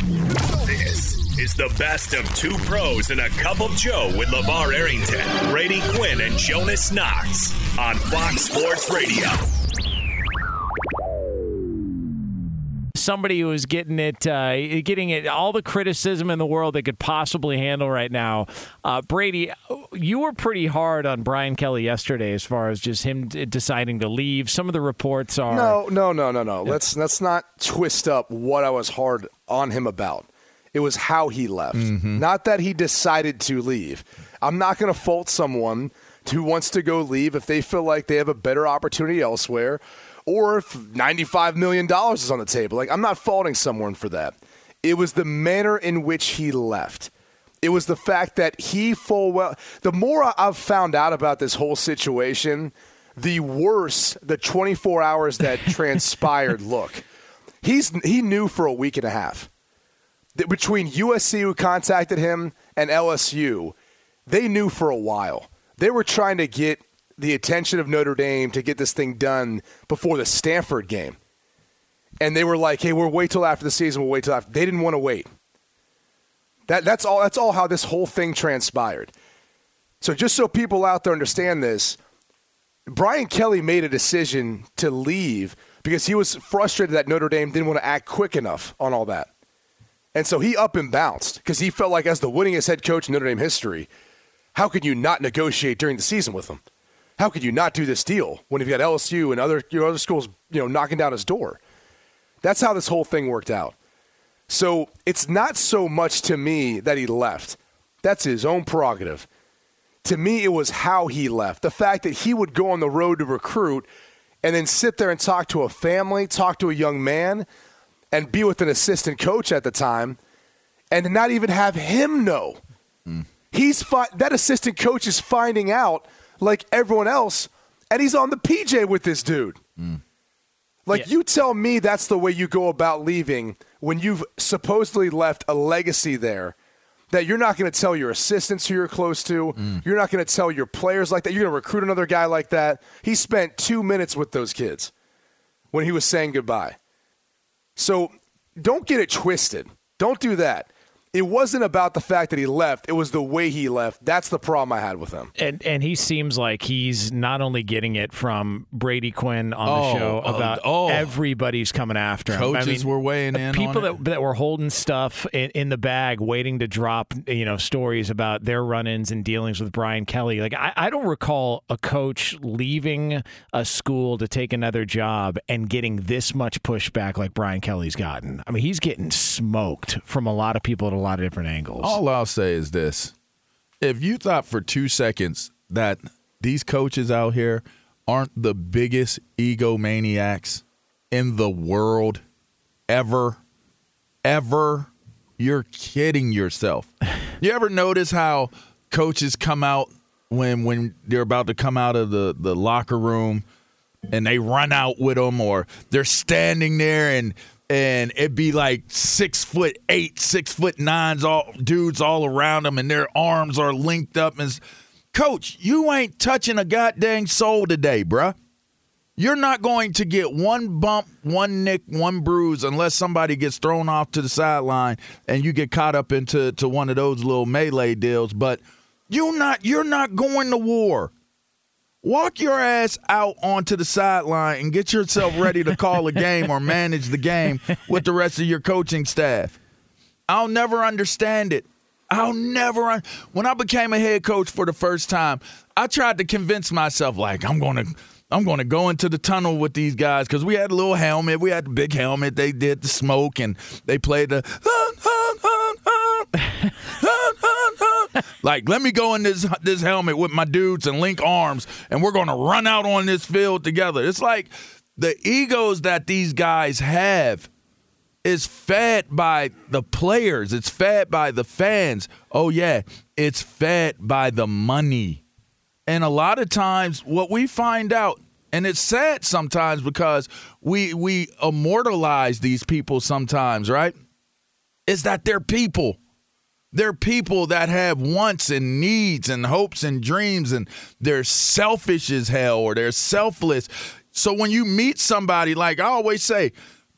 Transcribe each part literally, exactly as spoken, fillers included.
This is the best of two pros and a cup of Joe with LeVar Arrington, Brady Quinn, and Jonas Knox on Fox Sports Radio. Somebody who is getting it, uh, getting it, all the criticism in the world they could possibly handle right now. Uh, Brady, you were pretty hard on Brian Kelly yesterday as far as just him d- deciding to leave. Some of the reports are no, no, no, no, no. Let's let's not twist up what I was hard on him about. It was how he left, mm-hmm. not that he decided to leave. I'm not going to fault someone who wants to go leave if they feel like they have a better opportunity elsewhere. Or if ninety-five million dollars is on the table. Like, I'm not faulting someone for that. It was the manner in which he left. It was the fact that he full well – the more I've found out about this whole situation, the worse the twenty-four hours that transpired look. He's He knew for a week and a half. That between U S C, who contacted him, and L S U, they knew for a while. They were trying to get – the attention of Notre Dame to get this thing done before the Stanford game. And they were like, hey, we'll wait till after the season. We'll wait till after. They didn't want to wait. That, that's all. That's all how this whole thing transpired. So just so people out there understand this, Brian Kelly made a decision to leave because he was frustrated that Notre Dame didn't want to act quick enough on all that. And so he up and bounced because he felt like as the winningest head coach in Notre Dame history, how could you not negotiate during the season with him? How could you not do this deal when you've got L S U and other your other schools, you know, knocking down his door? That's how this whole thing worked out. So it's not so much to me that he left. That's his own prerogative. To me, it was how he left. The fact that he would go on the road to recruit and then sit there and talk to a family, talk to a young man, and be with an assistant coach at the time, and not even have him know. Mm. He's fi- that assistant coach is finding out like everyone else, and he's on the P J with this dude. Mm. Like, yeah. You tell me that's the way you go about leaving when you've supposedly left a legacy there that you're not going to tell your assistants who you're close to. Mm. You're not going to tell your players like that. You're going to recruit another guy like that. He spent two minutes with those kids when he was saying goodbye. So don't get it twisted. Don't do that. It wasn't about the fact that he left. It was the way he left. That's the problem I had with him. And and he seems like he's not only getting it from Brady Quinn on oh, the show about oh, oh. everybody's coming after him. Coaches I mean, were weighing in people on that, that were holding stuff in, in the bag, waiting to drop, you know, stories about their run-ins and dealings with Brian Kelly. Like I, I don't recall a coach leaving a school to take another job and getting this much pushback like Brian Kelly's gotten. I mean, he's getting smoked from a lot of people at a lot of different angles. All I'll say is this. If you thought for two seconds that these coaches out here aren't the biggest egomaniacs in the world ever, ever, you're kidding yourself. You ever notice how coaches come out when when they're about to come out of the, the locker room and they run out with them, or they're standing there and And it'd be like six foot eight, six foot nines, all dudes all around them, and their arms are linked up. And Coach, you ain't touching a goddamn soul today, bruh. You're not going to get one bump, one nick, one bruise unless somebody gets thrown off to the sideline and you get caught up into to one of those little melee deals. But you're not, you're not going to war. Walk your ass out onto the sideline and get yourself ready to call a game or manage the game with the rest of your coaching staff. I'll never understand it. I'll never un- – when I became a head coach for the first time, I tried to convince myself, like, I'm going to I'm going to go into the tunnel with these guys because we had a little helmet. We had the big helmet. They did the smoke, and they played the – like, let me go in this this helmet with my dudes and link arms, and we're going to run out on this field together. It's like the egos that these guys have is fed by the players. It's fed by the fans. Oh, yeah, it's fed by the money. And a lot of times what we find out, and it's sad sometimes because we we immortalize these people sometimes, right, is that they're people. They're people that have wants and needs and hopes and dreams, and they're selfish as hell, or they're selfless. So when you meet somebody, like I always say,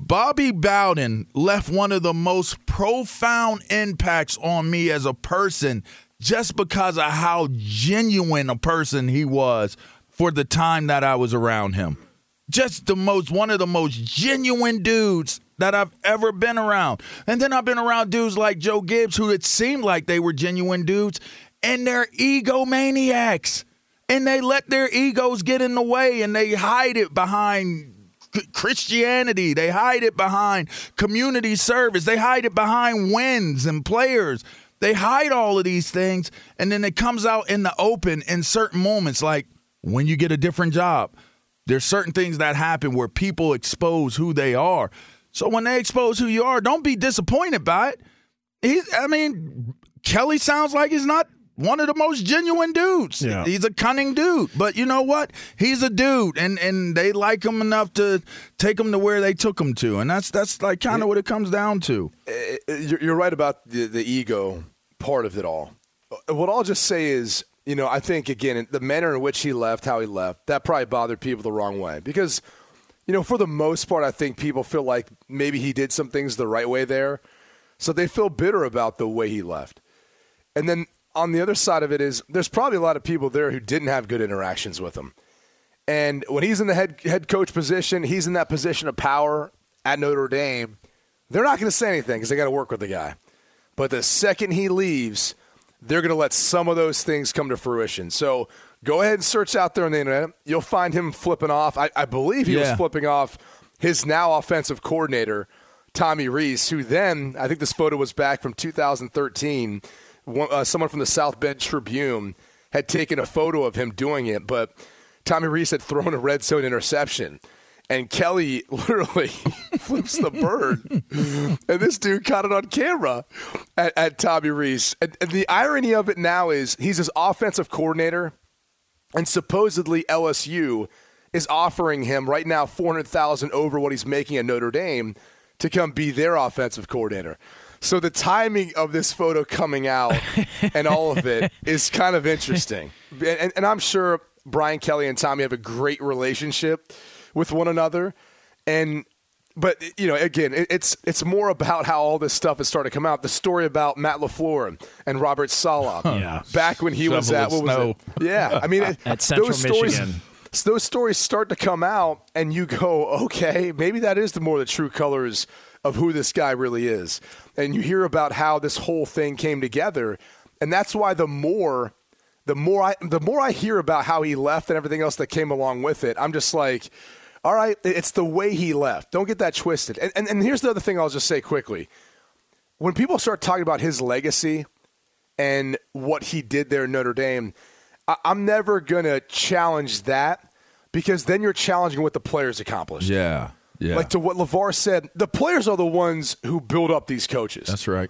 Bobby Bowden left one of the most profound impacts on me as a person just because of how genuine a person he was for the time that I was around him. Just the most, one of the most genuine dudes that I've ever been around. And then I've been around dudes like Joe Gibbs, who it seemed like they were genuine dudes, and they're egomaniacs. And they let their egos get in the way, and they hide it behind Christianity. They hide it behind community service. They hide it behind wins and players. They hide all of these things, and then it comes out in the open in certain moments, like when you get a different job. There's certain things that happen where people expose who they are. So when they expose who you are, don't be disappointed by it. He's, I mean, Kelly sounds like he's not one of the most genuine dudes. Yeah. He's a cunning dude. But you know what? He's a dude, and, and they like him enough to take him to where they took him to. And that's that's like kind of what it comes down to. You're right about the, the ego part of it all. What I'll just say is, you know, I think, again, the manner in which he left, how he left, that probably bothered people the wrong way. Because, you know, for the most part, I think people feel like maybe he did some things the right way there. So they feel bitter about the way he left. And then on the other side of it is there's probably a lot of people there who didn't have good interactions with him. And when he's in the head head coach position, he's in that position of power at Notre Dame, they're not going to say anything because they got to work with the guy. But the second he leaves, they're going to let some of those things come to fruition. So go ahead and search out there on the internet. You'll find him flipping off. I, I believe he yeah. was flipping off his now offensive coordinator, Tommy Rees, who then, I think this photo was back from two thousand thirteen, one, uh, someone from the South Bend Tribune had taken a photo of him doing it, but Tommy Rees had thrown a red zone interception. And Kelly literally flips the bird. And this dude caught it on camera at, at Tommy Rees. And, and the irony of it now is he's his offensive coordinator, and supposedly L S U is offering him right now four hundred thousand dollars over what he's making at Notre Dame to come be their offensive coordinator. So the timing of this photo coming out and all of it is kind of interesting. And, and, and I'm sure Brian Kelly and Tommy have a great relationship with one another. And but you know, again, it, it's it's more about how all this stuff has started to come out. The story about Matt LaFleur and Robert Saleh, yeah. back when he Shovel was at what was snow. it? Yeah, I mean, at Central those Michigan. Stories, so those stories start to come out, and you go, okay, maybe that is the more the true colors of who this guy really is. And you hear about how this whole thing came together, and that's why the more. The more I the more I hear about how he left and everything else that came along with it, I'm just like, all right, it's the way he left. Don't get that twisted. And, and, and here's the other thing I'll just say quickly. When people start talking about his legacy and what he did there in Notre Dame, I, I'm never going to challenge that, because then you're challenging what the players accomplished. Yeah, yeah. Like to what LeVar said, the players are the ones who build up these coaches. That's right.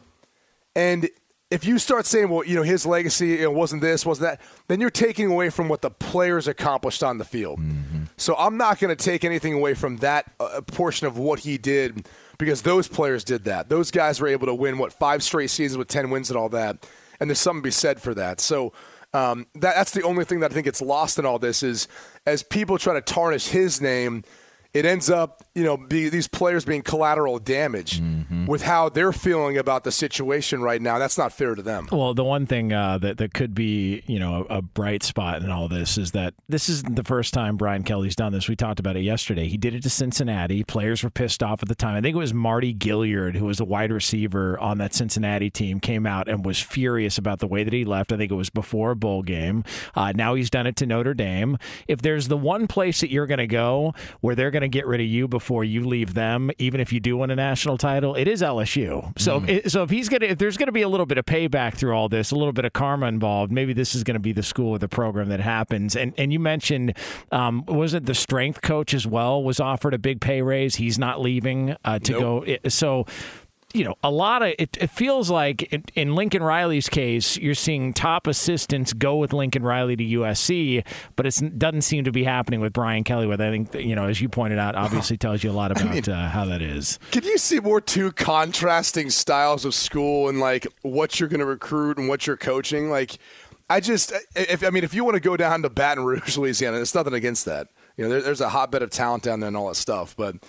And if you start saying, well, you know, his legacy, you know, wasn't this, wasn't that, then you're taking away from what the players accomplished on the field. Mm-hmm. So I'm not going to take anything away from that uh, portion of what he did, because those players did that. Those guys were able to win, what, five straight seasons with ten wins and all that, and there's something to be said for that. So um, that, that's the only thing that I think gets lost in all this is as people try to tarnish his name, it ends up, you know, be, these players being collateral damage mm-hmm. with how they're feeling about the situation right now. That's not fair to them. Well, the one thing uh, that, that could be, you know, a, a bright spot in all this is that this isn't the first time Brian Kelly's done this. We talked about it yesterday. He did it to Cincinnati. Players were pissed off at the time. I think it was Marty Gilliard, who was a wide receiver on that Cincinnati team, came out and was furious about the way that he left. I think it was before a bowl game. Uh, now he's done it to Notre Dame. If there's the one place that you're going to go where they're going to get rid of you before you leave them, even if you do win a national title, it is L S U. So, mm. if, so if he's gonna, if there's going to be a little bit of payback through all this, a little bit of karma involved, maybe this is going to be the school or the program that happens. And and you mentioned, um, was it the strength coach as well was offered a big pay raise? He's not leaving uh, to nope. go. So. You know, a lot of it, it feels like in, in Lincoln Riley's case, you're seeing top assistants go with Lincoln Riley to U S C, but it doesn't seem to be happening with Brian Kelly, which I think, you know, as you pointed out, obviously tells you a lot about I mean, uh, how that is. Can you see more two contrasting styles of school and like what you're going to recruit and what you're coaching? Like, I just, if I mean, if you want to go down to Baton Rouge, Louisiana, there's nothing against that. You know, there, there's a hotbed of talent down there and all that stuff, but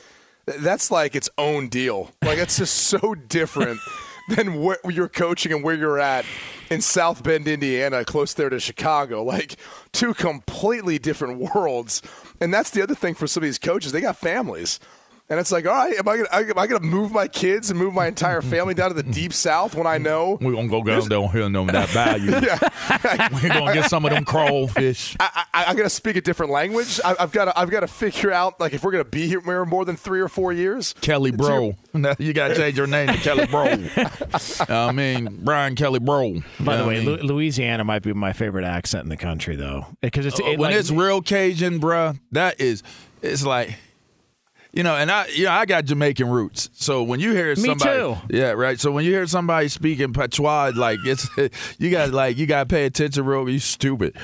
that's like its own deal. Like, it's just so different than where you're coaching and where you're at in South Bend, Indiana, close there to Chicago. Like, two completely different worlds. And that's the other thing for some of these coaches. They got families. And it's like, all right, am I gonna, am I gonna move my kids and move my entire family down to the deep south when I know we're gonna go down there here and know that value? Yeah. We're gonna get some of them crawfish. I, I, I gotta speak a different language. I, I've got to, I've got to figure out, like, if we're gonna be here more than three or four years. Kelly Bro, you gotta change your name to Kelly Bro. I mean, Brian Kelly Bro. By the way, I mean? Lu- Louisiana might be my favorite accent in the country, though, because it's Uh, it, when like, it's real Cajun, bruh, that is, it's like. You know, and I, you know, I got Jamaican roots. So when you hear somebody, too. yeah, right. So when you hear somebody speaking patois, like it's, you got like you got to pay attention, real. You stupid.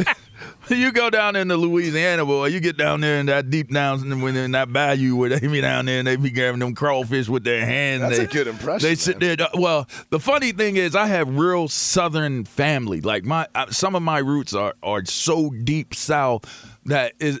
You go down into Louisiana, boy. You get down there in that deep down in that bayou where they be down there and they be grabbing them crawfish with their hands. That's they, a good impression. They sit man. there. Well, the funny thing is, I have real Southern family. Like my, some of my roots are are so deep South that is,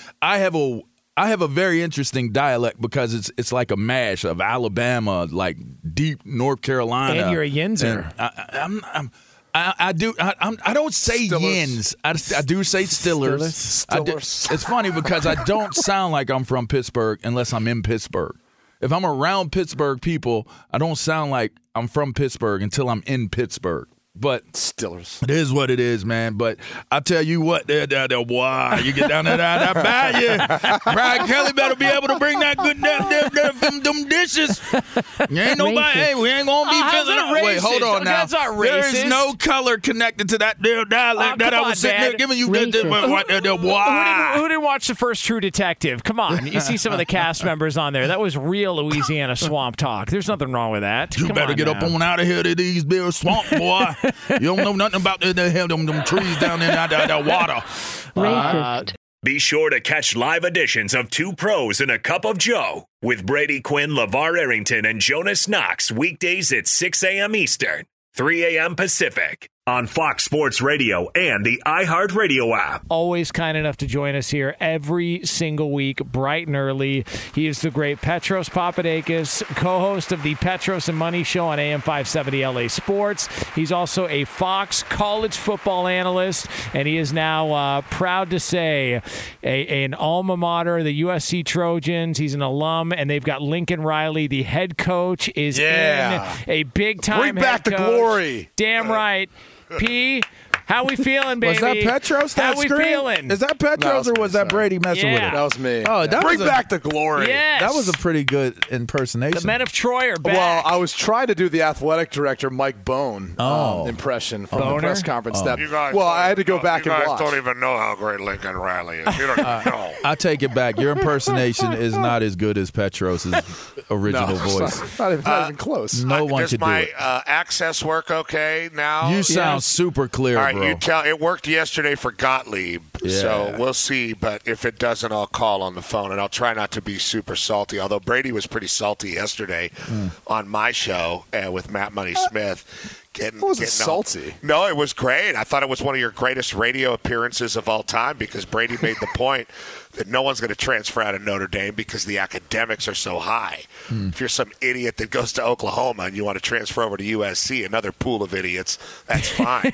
I have a. I have a very interesting dialect because it's it's like a mash of Alabama, like deep North Carolina. And you're a Yinzer. And I, I'm, I'm, I, I do. I, I'm, I don't say Stillers. yins. I, I do say stillers. Stillers. I do- Stillers. it's funny because I don't sound like I'm from Pittsburgh unless I'm in Pittsburgh. If I'm around Pittsburgh people, I don't sound like I'm from Pittsburgh until I'm in Pittsburgh. But Stillers. it is what it is, man. But I tell you what, there, there, there, boy, you get down there, that bayou. Brian Kelly better be able to bring that good, that, that, that, them, them dishes. You ain't nobody, hey, we ain't gonna be Oh, how's feeling that it. Wait, hold racist? on now. That's not There racist. is no color connected to that there dialect Oh, that come I was on, sitting there Dad. giving you. Good, Racist. what, what, there, there, Who didn't, boy. who didn't watch the first True Detective? Come on. You see some of the cast members on there. That was real Louisiana swamp talk. There's nothing wrong with that. You Come better on get now. up on out of here to these big swamp, boy. You don't know nothing about the, the hell them, them trees down there, that, that, that water. Racist. Be sure to catch live editions of Two Pros and a Cup of Joe with Brady Quinn, LeVar Arrington, and Jonas Knox weekdays at six a.m. Eastern, three a.m. Pacific on Fox Sports Radio and the iHeartRadio app. Always kind enough to join us here every single week, bright and early. He is the great Petros Papadakis, co-host of the Petros and Money Show on A M five seventy L A Sports. He's also a Fox college football analyst, and he is now uh, proud to say a, an alma mater, the U S C Trojans. He's an alum, and they've got Lincoln Riley, the head coach, is Yeah. in a big-time Bring back head the coach. glory. Damn right. P, how we feeling, baby? Was that Petros? How that we screen? feeling? Is that Petros No, or was that sorry. Brady messing with Yeah. it? That was me. Oh, that Bring was a- back the glory. Yes. That was a pretty good impersonation. The men of Troy are back. Well, I was trying to do the athletic director Mike Bone Oh. um, impression from Boner? the press conference. That You guys well, don't I had to go even back know, and you guys watch. don't even know how great Lincoln Riley is. You don't even know. I take it back. Your impersonation is not as good as Petros's original no, voice. Not, not even, not even close. No Uh, one Does could do my it. uh, access work okay now? You sound super clear, All right, bro. you tell. It worked yesterday for Gottlieb, Yeah. so we'll see. But if it doesn't, I'll call on the phone, and I'll try not to be super salty. Although Brady was pretty salty yesterday Hmm. on my show uh, with Matt Money Smith. Getting, It wasn't getting all- salty. No, it was great. I thought it was one of your greatest radio appearances of all time because Brady made the point that no one's going to transfer out of Notre Dame because the academics are so high. Hmm. If you're some idiot that goes to Oklahoma and you want to transfer over to U S C, another pool of idiots, that's fine.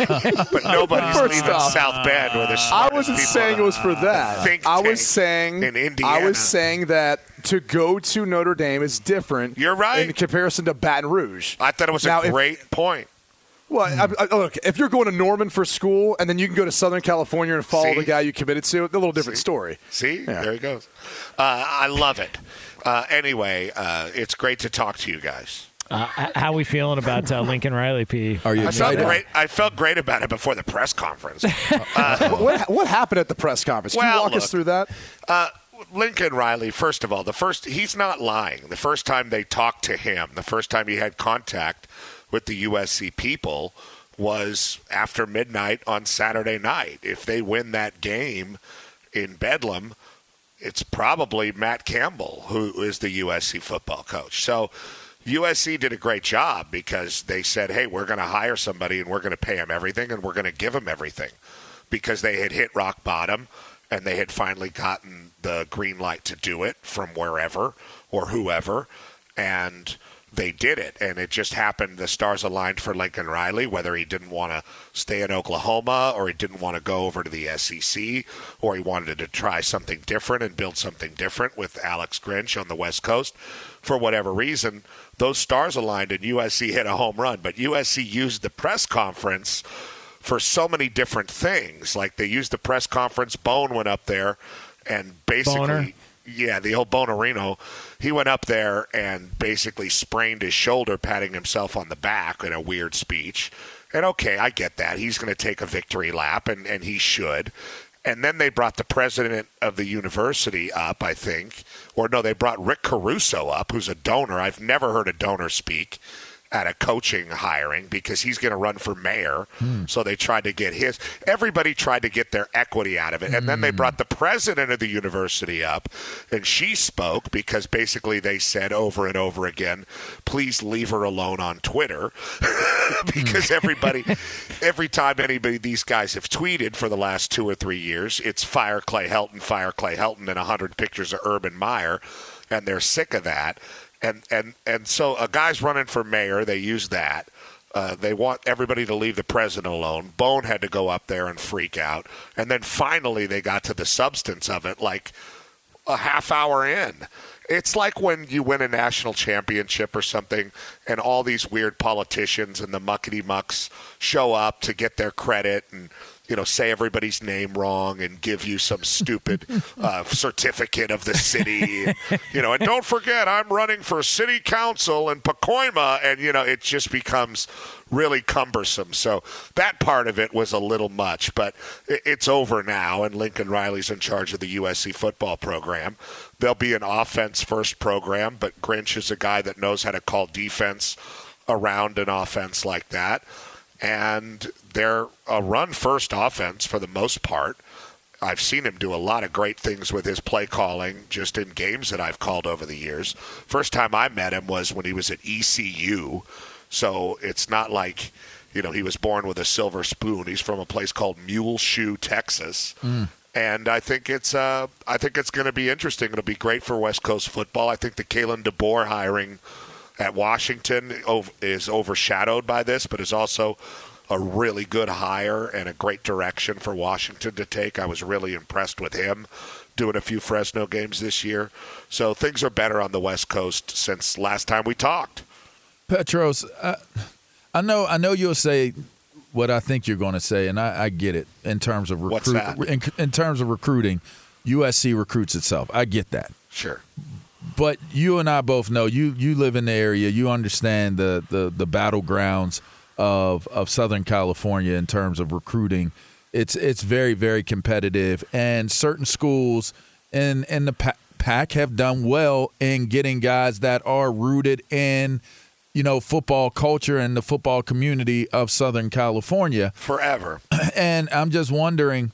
But nobody's First leaving off, South Bend where the I smartest wasn't people saying it was for that. think I was tank saying in Indiana. I was saying that to go to Notre Dame is different. You're right. in comparison to Baton Rouge. I thought it was Now, a if- great point. Well, I, I, look, if you're going to Norman for school and then you can go to Southern California and follow See? the guy you committed to, a little different See? story. See, Yeah. there he goes. Uh, I love it. Uh, anyway, uh, it's great to talk to you guys. Uh, how we feeling about uh, Lincoln Riley, P? Are you I felt excited? great. I felt great about it before the press conference. what, what, what happened at the press conference? Can you Well, walk us look. through that? Uh, Lincoln Riley, first of all, the first he's not lying. The first time they talked to him, the first time he had contact with the U S C people was after midnight on Saturday night. If they win that game in Bedlam, it's probably Matt Campbell who is the U S C football coach. So U S C did a great job because they said, hey, we're going to hire somebody and we're going to pay him everything and we're going to give him everything because they had hit rock bottom. and they had finally gotten the green light to do it from wherever or whoever, and they did it. And it just happened, the stars aligned for Lincoln Riley, whether he didn't want to stay in Oklahoma or he didn't want to go over to the S E C or he wanted to try something different and build something different with Alex Grinch on the West Coast. For whatever reason, those stars aligned and U S C hit a home run. But U S C used the press conference for so many different things. Like they used the press conference. Bone went up there and basically, Boner. yeah, the old Bonarino, he went up there and basically sprained his shoulder, patting himself on the back in a weird speech. And okay, I get that. He's going to take a victory lap, and, and he should. And then they brought the president of the university up, I think. Or no, they brought Rick Caruso up, who's a donor. I've never heard a donor speak at a coaching hiring because he's going to run for mayor. Hmm. So they tried to get his. Everybody tried to get their equity out of it. And then they brought the president of the university up, and she spoke because basically they said over and over again, please leave her alone on Twitter. Because everybody, every time anybody, these guys have tweeted for the last two or three years, it's fire Clay Helton, fire Clay Helton, and one hundred pictures of Urban Meyer, and they're sick of that. And, and and so a guy's running for mayor. They use that. Uh, they want everybody to leave the president alone. Bone had to go up there and freak out. And then finally they got to the substance of it like a half hour in. It's like when you win a national championship or something and all these weird politicians and the muckety-mucks show up to get their credit and, you know, say everybody's name wrong and give you some stupid uh, certificate of the city. And, you know, and don't forget, I'm running for city council in Pacoima. And, you know, it just becomes really cumbersome. So that part of it was a little much, but it's over now. And Lincoln Riley's in charge of the U S C football program. There'll be an offense-first program, but Grinch is a guy that knows how to call defense around an offense like that. And they're a run-first offense for the most part. I've seen him do a lot of great things with his play calling just in games that I've called over the years. First time I met him was when he was at E C U. So it's not like, you know, he was born with a silver spoon. He's from a place called Muleshoe, Texas. Mm. And I think it's uh, I think it's going to be interesting. It'll be great for West Coast football. I think the Kalen DeBoer hiring at Washington is overshadowed by this, but is also a really good hire and a great direction for Washington to take. I was really impressed with him doing a few Fresno games this year. So things are better on the West Coast since last time we talked. Petros, I, I know I know you'll say what I think you're going to say, and I, I get it in terms of recruit, What's that? In, in terms of recruiting. U S C recruits itself. I get that. Sure. But you and I both know you you live in the area. You understand the the, the battlegrounds of of Southern California in terms of recruiting. It's it's very, very competitive, and certain schools in in the pack have done well in getting guys that are rooted in, you know, football culture and the football community of Southern California forever. And I'm just wondering,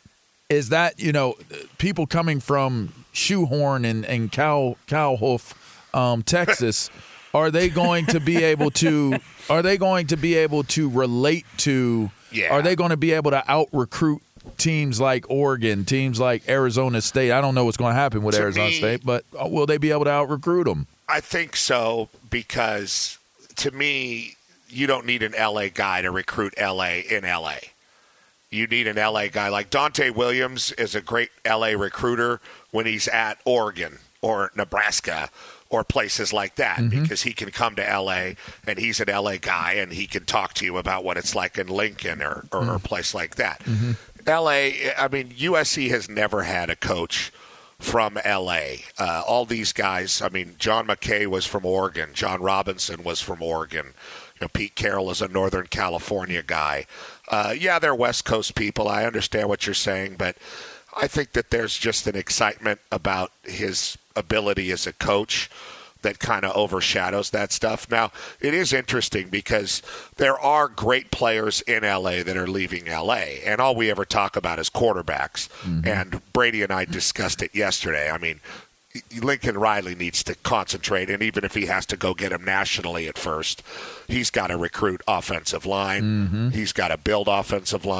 is that, you know, people coming from Shoehorn and, and Cow Cowhoof, um, Texas, are they going to be able to are they going to be able to relate to yeah. are they going to be able to out recruit teams like Oregon, teams like Arizona State? I don't know what's going to happen with to Arizona me, State, but will they be able to out recruit them? I think so, because to me, you don't need an L A guy to recruit L A in L A. You need an L A guy. Like Dante Williams is a great L A recruiter when he's at Oregon or Nebraska or places like that, mm-hmm. because he can come to L A and he's an L A guy and he can talk to you about what it's like in Lincoln or, or mm-hmm. a place like that. Mm-hmm. L A, I mean, U S C has never had a coach from L A. Uh, all these guys, I mean, John McKay was from Oregon. John Robinson was from Oregon. You know, Pete Carroll is a Northern California guy. Uh, yeah, they're West Coast people. I understand what you're saying, but I think that there's just an excitement about his ability as a coach that kind of overshadows that stuff. Now, it is interesting because there are great players in L A that are leaving L A, and all we ever talk about is quarterbacks. Mm-hmm. And Brady and I discussed it yesterday. I mean, Lincoln Riley needs to concentrate, and even if he has to go get him nationally at first, he's got to recruit offensive line. Mm-hmm. He's got to build offensive line.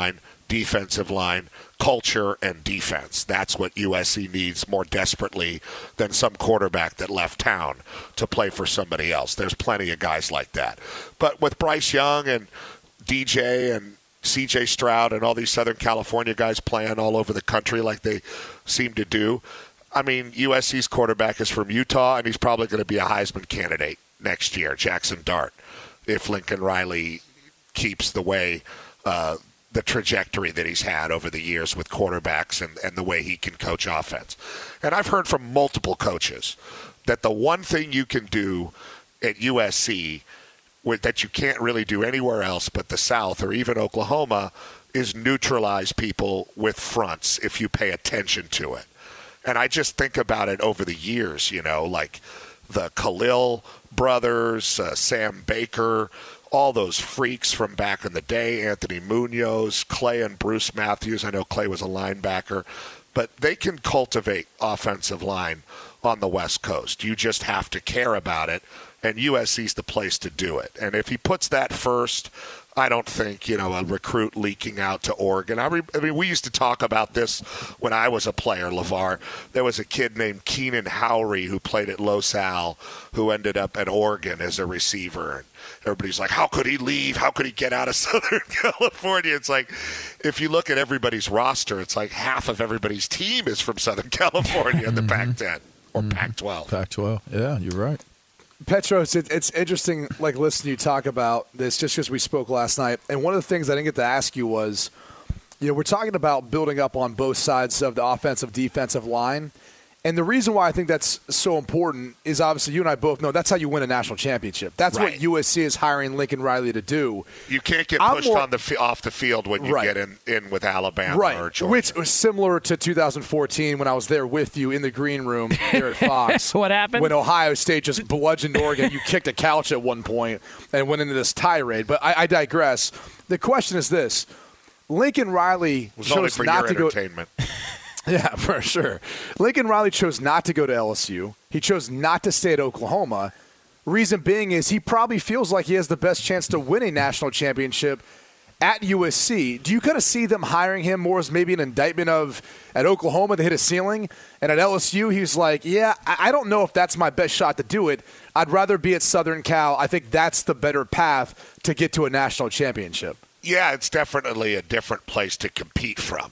defensive line, culture, and defense. That's what U S C needs more desperately than some quarterback that left town to play for somebody else. There's plenty of guys like that. But with Bryce Young and D J and C J Stroud and all these Southern California guys playing all over the country like they seem to do, I mean, U S C's quarterback is from Utah, and he's probably going to be a Heisman candidate next year, Jackson Dart, if Lincoln Riley keeps the way uh, the trajectory that he's had over the years with quarterbacks and, and the way he can coach offense. And I've heard from multiple coaches that the one thing you can do at U S C with, that you can't really do anywhere else but the South or even Oklahoma is neutralize people with fronts if you pay attention to it. And I just think about it over the years, you know, like the Khalil brothers, uh, Sam Baker, all those freaks from back in the day, Anthony Munoz, Clay and Bruce Matthews. I know Clay was a linebacker, but they can cultivate offensive line on the West Coast. You just have to care about it, and U S C's the place to do it. And if he puts that first, I don't think, you know, a recruit leaking out to Oregon. I, re- I mean, we used to talk about this when I was a player, LeVar. There was a kid named Keenan Howry who played at Los Al who ended up at Oregon as a receiver. And everybody's like, how could he leave? How could he get out of Southern California? It's like, if you look at everybody's roster, it's like half of everybody's team is from Southern California in the Pac ten or mm-hmm. Pac twelve. Pac twelve, yeah, you're right. Petros, it, it's interesting, like, listening to you talk about this just because we spoke last night. And one of the things I didn't get to ask you was, you know, we're talking about building up on both sides of the offensive, defensive line. And the reason why I think that's so important is obviously you and I both know that's how you win a national championship. That's right. What U S C is hiring Lincoln Riley to do. You can't get pushed more, on the off the field when you right. get in, in with Alabama right. or Georgia. Which was similar to two thousand fourteen when I was there with you in the green room here at Fox. What happened? When Ohio State just bludgeoned Oregon. You kicked a couch at one point and went into this tirade. But I, I digress. The question is this. Lincoln Riley it was chose only for not your to entertainment. go – Yeah, for sure. Lincoln Riley chose not to go to L S U. He chose not to stay at Oklahoma. Reason being is he probably feels like he has the best chance to win a national championship at U S C. Do you kind of see them hiring him more as maybe an indictment of at Oklahoma they hit a ceiling, and at L S U he's like, yeah, I don't know if that's my best shot to do it. I'd rather be at Southern Cal. I think that's the better path to get to a national championship. Yeah, it's definitely a different place to compete from.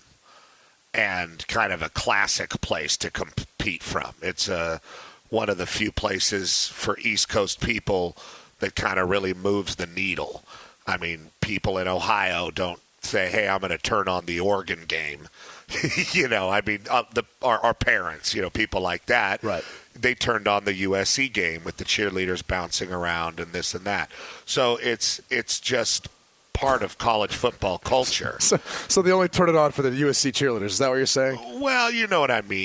And kind of a classic place to compete from. It's uh, one of the few places for East Coast people that kind of really moves the needle. I mean, people in Ohio don't say, hey, I'm going to turn on the Oregon game. you know, I mean, uh, the, our, our parents, you know, people like that. Right. They turned on the U S C game with the cheerleaders bouncing around and this and that. So it's it's just part of college football culture. So, so they only turn it on for the U S C cheerleaders. Is that what you're saying? Well, you know what I mean.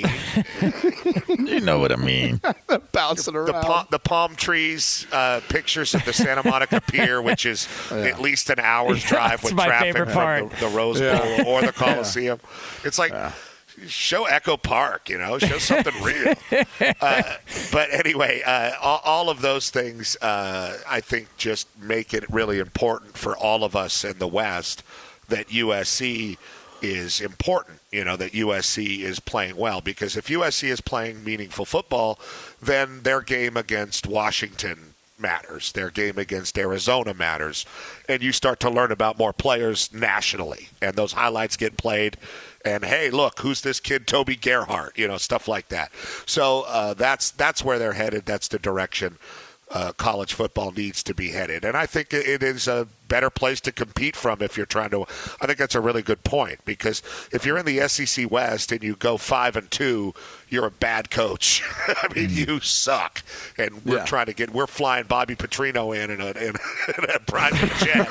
You know what I mean. Bouncing around. The, pa- the palm trees, uh, pictures of the Santa Monica Pier, which is yeah. at least an hour's drive yeah, with traffic from the, the Rose Bowl yeah. or the Coliseum. Yeah. It's like, yeah. show Echo Park, you know, show something real. Uh, but anyway, uh, all, all of those things, uh, I think, just make it really important for all of us in the West that U S C is important, you know, that U S C is playing well. Because if U S C is playing meaningful football, then their game against Washington matters. Their game against Arizona matters. And you start to learn about more players nationally. And those highlights get played. And, hey, look, who's this kid, Toby Gerhart, you know, stuff like that. So uh, that's that's where they're headed. That's the direction uh, college football needs to be headed. And I think it is a better place to compete from if you're trying to – I think that's a really good point because if you're in the S E C West and you go five and two, you're a bad coach. I mean, you suck. And we're yeah. trying to get – we're flying Bobby Petrino in in a, in a, in a private jet.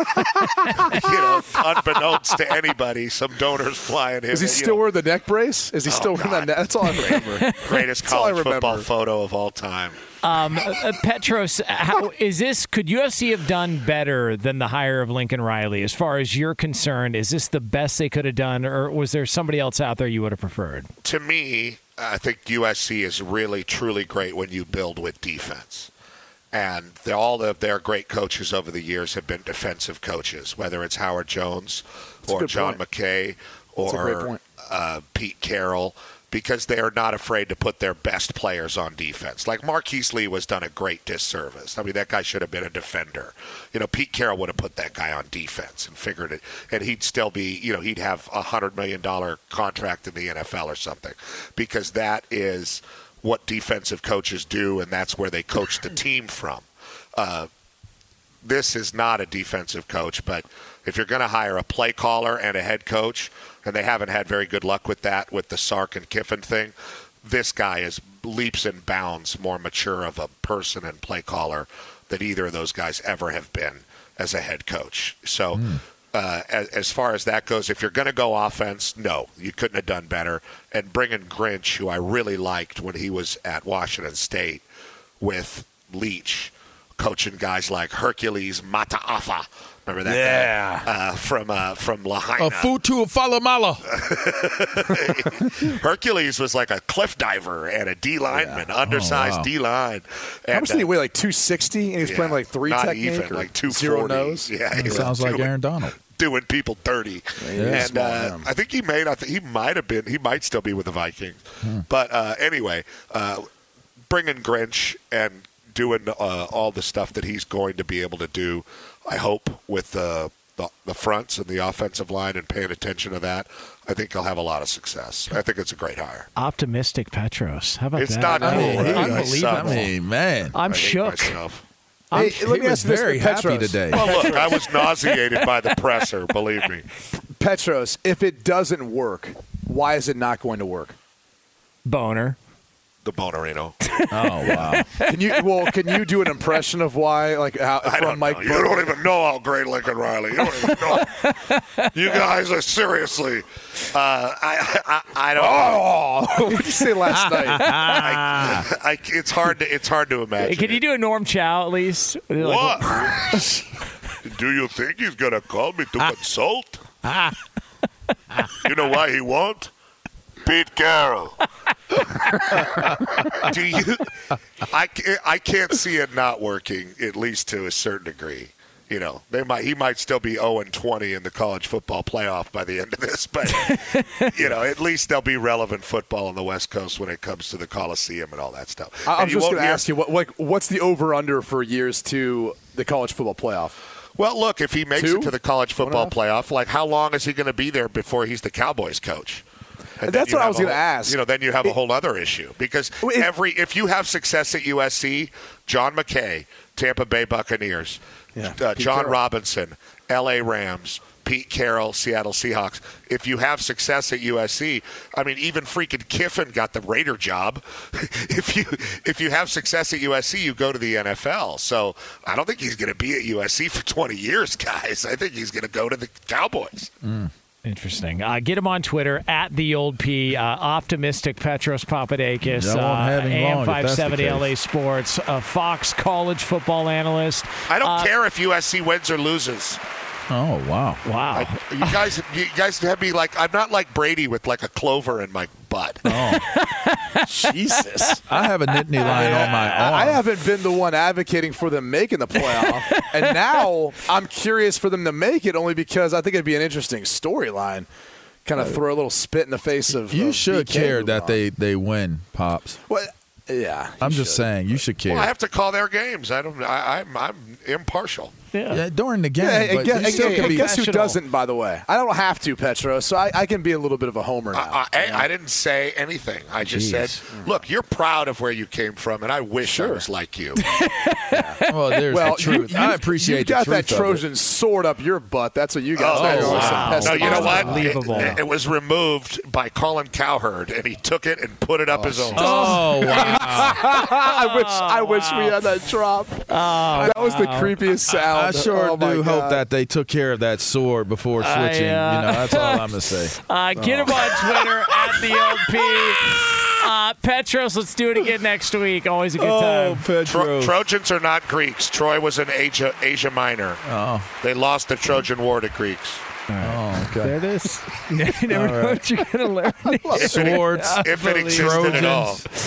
You know, unbeknownst to anybody, some donors flying him. Is he still know. wearing the neck brace? Is he oh, still wearing God. that neck? That's all I remember. Greatest college football photo of all time. Um, uh, Petros, how is this? Could U S C have done better than the hire of Lincoln Riley? As far as you're concerned, is this the best they could have done, or was there somebody else out there you would have preferred? To me, I think U S C is really, truly great when you build with defense. And all of their great coaches over the years have been defensive coaches, whether it's Howard Jones or John point. McKay That's a great or point. uh, Pete Carroll, because they are not afraid to put their best players on defense. Like Marquise Lee was done a great disservice. I mean, that guy should have been a defender. You know, Pete Carroll would have put that guy on defense and figured it, and he'd still be, you know, he'd have a one hundred million dollars contract in the N F L or something, because that is what defensive coaches do, and that's where they coach the team from. Uh, this is not a defensive coach, but if you're going to hire a play caller and a head coach, and they haven't had very good luck with that, with the Sark and Kiffin thing, this guy is leaps and bounds more mature of a person and play caller than either of those guys ever have been as a head coach. So mm. uh, as, as far as that goes, if you're going to go offense, no, you couldn't have done better. And bringing Grinch, who I really liked when he was at Washington State, with Leach, coaching guys like Hercules Mataafa. Remember that yeah. guy? Uh, from uh, from Lahaina. A Futu Falamala. Hercules was like a cliff diver and a D lineman, yeah. undersized oh, wow. D line. How much did he weigh? Like two sixty, and he was yeah, playing like three not technique, even, or like two forty. Zero nose. Yeah, It sounds like Aaron Donald. Doing people dirty, Yeah, and uh, I think he made. I think he might have been. He might still be with the Vikings. Hmm. But uh, anyway, uh, bringing Grinch and doing uh, all the stuff that he's going to be able to do, I hope, with the, the the fronts and the offensive line and paying attention to that, I think he'll have a lot of success. I think it's a great hire. Optimistic Petros. How about it's that? It's not cool. I mean, right? Unbelievable. I mean, man. I'm I hate shook. myself. Hey, I'm, let me he ask was you this, very Petros. happy today. Well, look, I was nauseated by the presser, believe me. Petros, if it doesn't work, why is it not going to work? Boner. The Bonarino. Oh, wow. Can you well? Can you do an impression of why? Like how, I from don't Mike? know. You don't even know how great Lincoln Riley. You don't even know. You guys are seriously. Uh, I, I I don't. Oh, what did you say last night? I, I, it's hard to it's hard to imagine. Can you do a Norm Chow at least? What? Do you think he's gonna call me to consult? You know why he won't? Pete Carroll. Do you? I, I can't see it not working, at least to a certain degree. You know, they might he might still be oh and twenty in the college football playoff by the end of this, but you know, at least there'll be relevant football on the West Coast when it comes to the Coliseum and all that stuff. I, I'm and just going to hear, ask you, what, like, what's the over/under for years to the college football playoff? Well, look, if he makes Two? it to the college football playoff, like how long is he going to be there before he's the Cowboys coach? And That's what I was going to ask. You know, then you have a whole other issue because it, every if you have success at U S C, John McKay, Tampa Bay Buccaneers, yeah, uh, John Carroll. Robinson, L A Rams, Pete Carroll, Seattle Seahawks. If you have success at U S C, I mean, even freaking Kiffin got the Raider job. if you if you have success at U S C, you go to the N F L. So I don't think he's going to be at U S C for twenty years, guys. I think he's going to go to the Cowboys. Mm. Interesting. Uh, get him on Twitter at the old P. Uh, optimistic Petros Papadakis. That won't have him A M long, if that's the five seventy case. L A Sports. Uh, Fox college football analyst. I don't Uh, care if U S C wins or loses. Oh, wow. Wow. I, you guys, you guys have me like I'm not like Brady with like a clover in my butt. Oh. Jesus. I have a Nittany line on my arm. I haven't been the one advocating for them making the playoff, and now I'm curious for them to make it only because I think it'd be an interesting storyline. Kind of throw a little spit in the face of. You of should B K care moving that on. they, they win, Pops. Well, yeah. I'm you just should. saying, you should care. Well, I have to call their games. I don't. I, I'm I'm impartial. Yeah. Yeah, during the game, Yeah, and but guess, you still and can be. guess who professional. doesn't, by the way? I don't have to, Petro, so I, I can be a little bit of a homer now. I, I, I didn't say anything. I just Jeez. said, look, you're proud of where you came from, and I wish I Sure. was like you. Well, there's well, the truth. You, I you- appreciate you got the that truth of it. Trojan sword up your butt. That's what you got. Oh, there. wow. Some No, pessimist. you know what? Unbelievable. It, it was removed by Colin Cowherd, and he took it and put it up his own. Oh, wow. I wish I wish we had that drop. that was the creepiest sound. I sure Oh, my do hope God. that they took care of that sword before switching. uh, you know, that's all I'm going to say. Uh, get him on Twitter at the old P. Uh, Petros, let's do it again next week. Always a good Oh, time. Tro- Petro. Trojans are not Greeks. Troy was in Asia, Asia Minor. Oh, They lost the Trojan War to Greeks. oh, okay. There it is. You never know what you're going to learn. If it, Swords. if it existed at all. Trojans.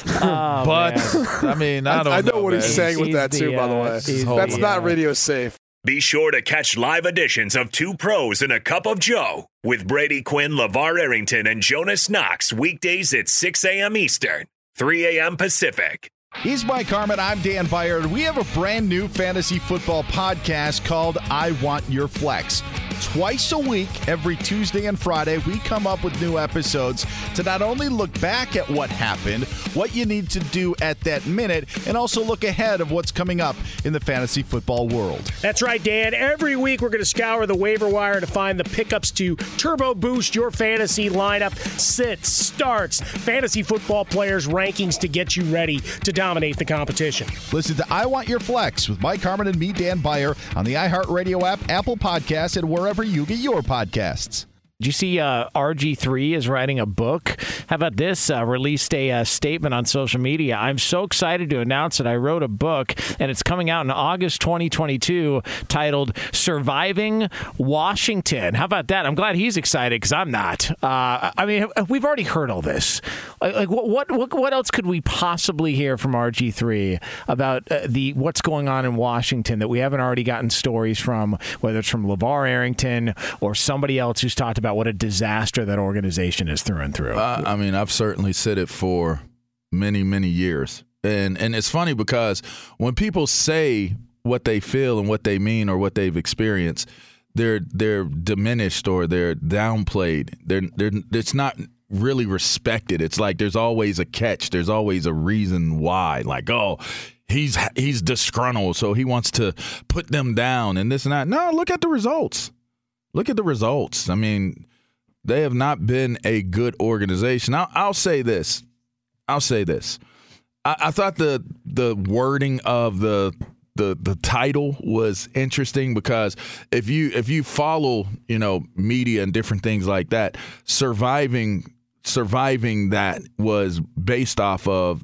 Oh, but man. I mean, I don't. I, I know, know what man. he's saying with He's that the, too. By the uh, way, he's that's the, not uh, radio safe. Be sure to catch live editions of Two Pros and a Cup of Joe with Brady Quinn, LeVar Arrington, and Jonas Knox weekdays at six a.m. Eastern, three a.m. Pacific. He's Mike Harmon. I'm Dan Byer. We have a brand new fantasy football podcast called I Want Your Flex. Twice a week, every Tuesday and Friday, we come up with new episodes to not only look back at what happened, what you need to do at that minute, and also look ahead of what's coming up in the fantasy football world. That's right, Dan. Every week we're going to scour the waiver wire to find the pickups to turbo boost your fantasy lineup, sits, starts, fantasy football players' rankings to get you ready to dominate the competition. Listen to I Want Your Flex with Mike Harmon and me, Dan Byer, on the iHeartRadio app, Apple Podcasts, and wherever you get your podcasts. Did you see uh, R G three is writing a book? How about this? Uh, released a uh, statement on social media. I'm so excited to announce that I wrote a book, and it's coming out in August twenty twenty-two, titled Surviving Washington. How about that? I'm glad he's excited because I'm not. Uh, I mean, we've already heard all this. Like, like what, what, what, what else could we possibly hear from R G three about uh, the what's going on in Washington that we haven't already gotten stories from, whether it's from LeVar Arrington or somebody else who's talked about what a disaster that organization is through and through. Uh, I mean, I've certainly said it for many, many years. And and it's funny because when people say what they feel and what they mean or what they've experienced, they're they're diminished or they're downplayed. They're they're it's not really respected. It's like there's always a catch. There's always a reason why. Like, oh, he's he's disgruntled, so he wants to put them down and this and that. No, look at the results. Look at the results. I mean, they have not been a good organization. I'll, I'll say this. I'll say this. I, I thought the the wording of the the the title was interesting because if you if you follow, you know, media and different things like that, surviving surviving that was based off of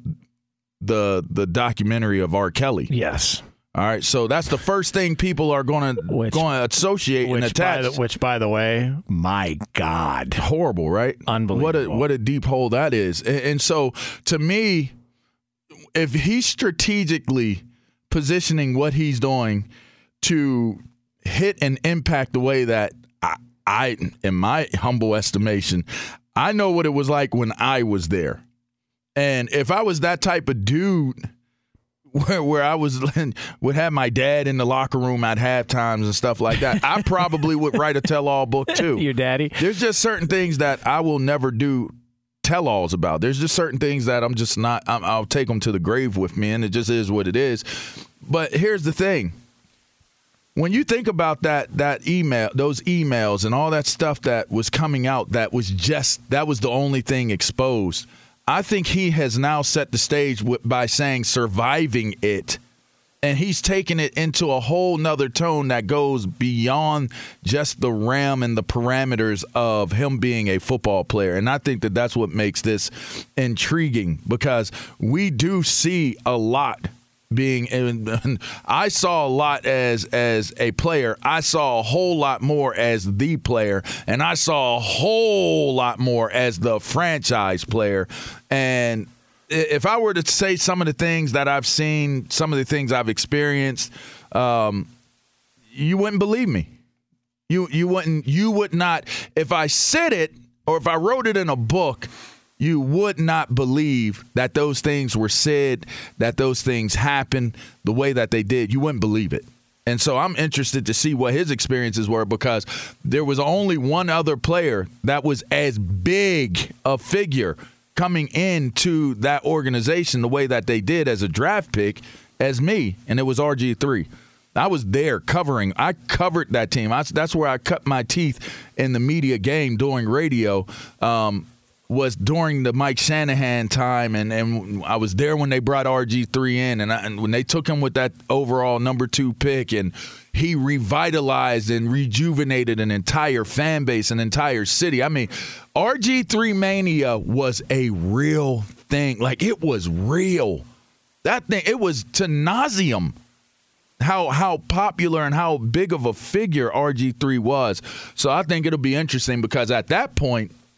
the the documentary of R. Kelly. Yes. All right, so that's the first thing people are going to going to associate which and attach. By the, which, by the way, my God, horrible, right? Unbelievable. What a what a deep hole that is. And, and so, to me, if he's strategically positioning what he's doing to hit and impact the way that I, I, in my humble estimation, I know what it was like when I was there, and if I was that type of dude. Where, where I was would have my dad in the locker room at halftimes and stuff like that, I probably would write a tell-all book too. Your daddy? There's just certain things that I will never do tell-alls about. There's just certain things that I'm just not. I'm, I'll take them to the grave with me, and it just is what it is. But here's the thing: when you think about that that email, those emails, and all that stuff that was coming out, that was just that was the only thing exposed. I think he has now set the stage w- by saying surviving it, and he's taken it into a whole nother tone that goes beyond just the realm and the parameters of him being a football player. And I think that that's what makes this intriguing because we do see a lot being in, I saw a lot as as a player. I saw a whole lot more as the player, and I saw a whole lot more as the franchise player. And if I were to say some of the things that I've seen, some of the things I've experienced, um, you wouldn't believe me. You you wouldn't you would not if I said it or if I wrote it in a book. You would not believe that those things were said, that those things happened the way that they did. You wouldn't believe it. And so I'm interested to see what his experiences were because there was only one other player that was as big a figure coming into that organization the way that they did as a draft pick as me, and it was R G three. I was there covering. I covered that team. I, that's where I cut my teeth in the media game doing radio. Um was during the Mike Shanahan time, and, and I was there when they brought R G three in, and, I, and when they took him with that overall number two pick, and he revitalized and rejuvenated an entire fan base, an entire city. I mean, R G three mania was a real thing. Like, it was real. That thing, it was to nauseum how how popular and how big of a figure R G three was. So I think it'll be interesting because at that point,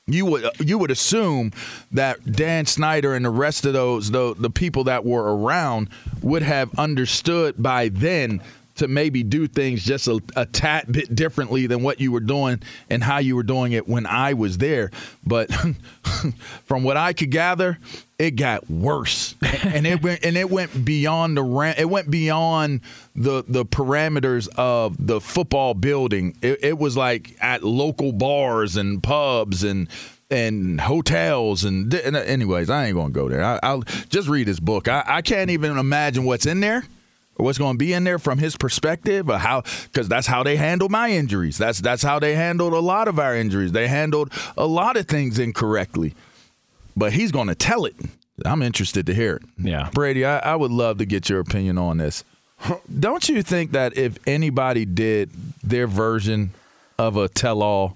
You would you would assume that Dan Snyder and the rest of those the the people that were around would have understood by then to maybe do things just a, a tad bit differently than what you were doing and how you were doing it when I was there. But from what I could gather, it got worse, and it went and it went beyond the ram- it went beyond the the parameters of the football building. It, it was like at local bars and pubs and and hotels and, and anyways, I ain't gonna go there. I, I'll just read his book. I, I can't even imagine what's in there. What's going to be in there from his perspective, or how? Because that's how they handled my injuries. That's that's how they handled a lot of our injuries. They handled a lot of things incorrectly. But he's going to tell it. I'm interested to hear it. Yeah, Brady, I, I would love to get your opinion on this. Don't you think that if anybody did their version of a tell-all,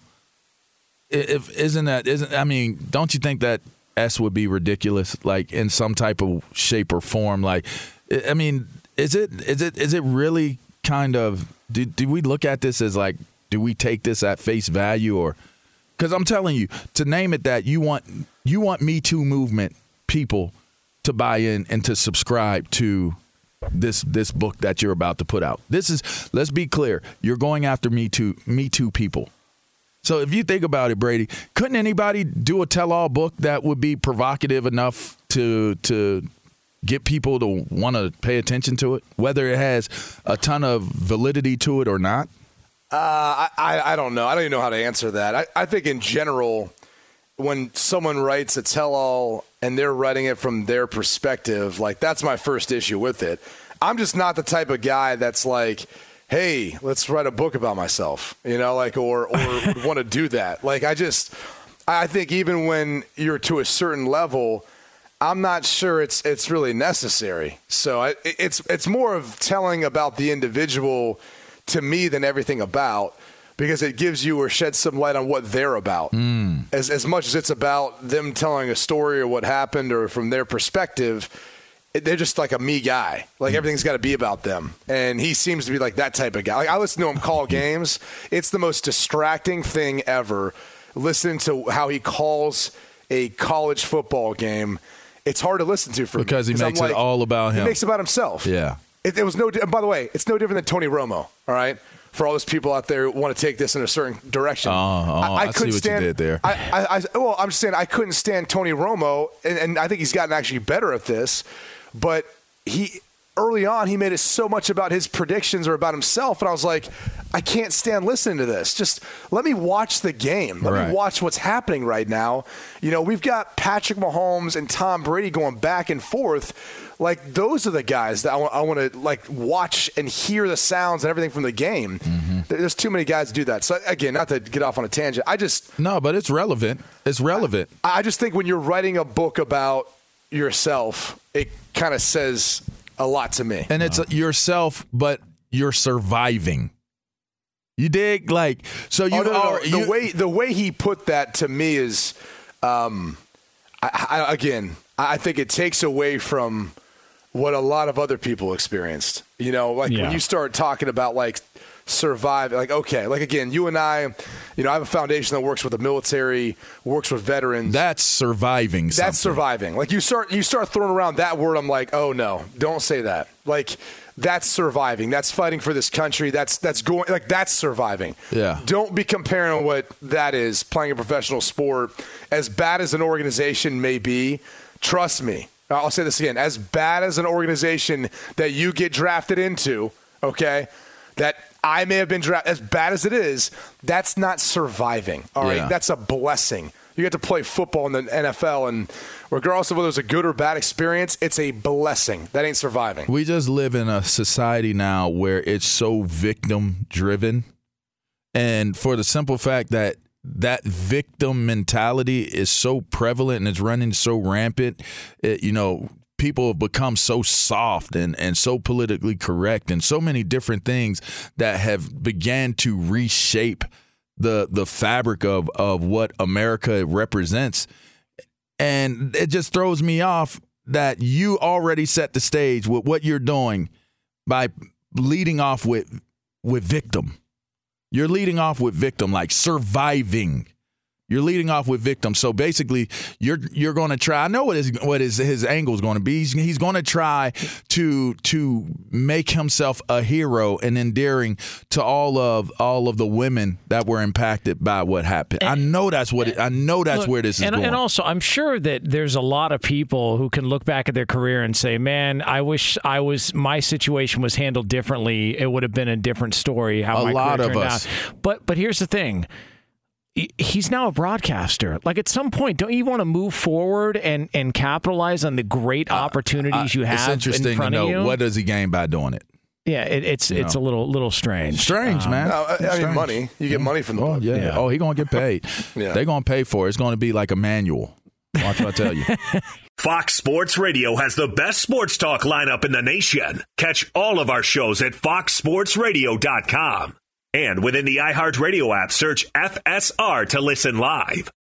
if isn't that isn't I mean, don't you think that S would be ridiculous, like in some type of shape or form? Like, I mean. Is it is it is it really kind of do do we look at this as like, do we take this at face value? Or because I'm telling you, to name it that, you want you want Me Too movement people to buy in and to subscribe to this this book that you're about to put out. This is, let's be clear, you're going after Me Too Me Too people. So if you think about it, Brady, couldn't anybody do a tell-all book that would be provocative enough to to get people to want to pay attention to it, whether it has a ton of validity to it or not? Uh, I, I don't know. I don't even know how to answer that. I, I think in general, when someone writes a tell-all and they're writing it from their perspective, like, that's my first issue with it. I'm just not the type of guy that's like, hey, let's write a book about myself, you know, like, or, or would want to do that. Like, I just, I think even when you're to a certain level, I'm not sure it's it's really necessary. So I, it's it's more of telling about the individual to me than everything about, because it gives you or sheds some light on what they're about. Mm. As as much as it's about them telling a story or what happened or from their perspective, it, they're just like a me guy. Like mm. everything's got to be about them. And he seems to be like that type of guy. Like, I listen to him call games. It's the most distracting thing ever, listening to how he calls a college football game. It's hard to listen to for because me. he makes like, it all about him. He makes it about himself. Yeah. It, it was no. And by the way, it's no different than Tony Romo. All right, for all those people out there who want to take this in a certain direction. Oh, oh I, I, I couldn't see what stand, you did there. I, I, I, well, I'm just saying I couldn't stand Tony Romo, and, and I think he's gotten actually better at this. But he early on, he made it so much about his predictions or about himself, and I was like, I can't stand listening to this. Just let me watch the game. Let right. me watch what's happening right now. You know, we've got Patrick Mahomes and Tom Brady going back and forth. Like, those are the guys that I want, I want to, like, watch and hear the sounds and everything from the game. Mm-hmm. There's too many guys to do that. So, again, not to get off on a tangent, I just – No, but it's relevant. It's relevant. I, I just think when you're writing a book about yourself, it kind of says a lot to me. And it's yourself, but you're surviving. You dig? Like, so you oh, no, no, are no. the you, way the way he put that to me is, um, I, I, again, I think it takes away from what a lot of other people experienced. You know, like yeah. when you start talking about like survive, like okay, like again, you and I, you know, I have a foundation that works with the military, works with veterans. That's surviving. Something. That's surviving. Like you start you start throwing around that word, I'm like, oh no, don't say that. Like. That's surviving. That's fighting for this country. That's that's going like that's surviving. Yeah. Don't be comparing what that is, playing a professional sport. As bad as an organization may be, trust me. I'll say this again. As bad as an organization that you get drafted into, okay, that I may have been drafted, as bad as it is, that's not surviving. All right. Yeah. That's a blessing. You get to play football in the N F L, and regardless of whether it's a good or bad experience, it's a blessing. That ain't surviving. We just live in a society now where it's so victim-driven, and for the simple fact that that victim mentality is so prevalent and it's running so rampant, it, you know, people have become so soft and, and so politically correct and so many different things that have began to reshape the the fabric of, of what America represents. And it just throws me off that you already set the stage with what you're doing by leading off with with victim. You're leading off with victim, like surviving. You're leading off with victims. So basically, you're you're going to try. I know what his what his his angle is going to be. He's, he's going to try to to make himself a hero and endearing to all of all of the women that were impacted by what happened. And, I know that's what it, I know that's look, where this is and, going. And also, I'm sure that there's a lot of people who can look back at their career and say, "Man, I wish I was my situation was handled differently. It would have been a different story." How a my lot career of turned us. out. But but here's the thing. He's now a broadcaster. Like, at some point, don't you want to move forward and, and capitalize on the great opportunities uh, you have it's interesting in front to know, of you? what does he gain by doing it? Yeah, it, it's you it's know. a little little strange. Strange, um, man. No, I, I Strange. mean, money. You get money from the Oh, book. yeah. Yeah. Oh, he's going to get paid. Yeah. They're going to pay for it. It's going to be like a manual. Watch what I tell you. Fox Sports Radio has the best sports talk lineup in the nation. Catch all of our shows at fox sports radio dot com. And within the iHeartRadio app, search F S R to listen live.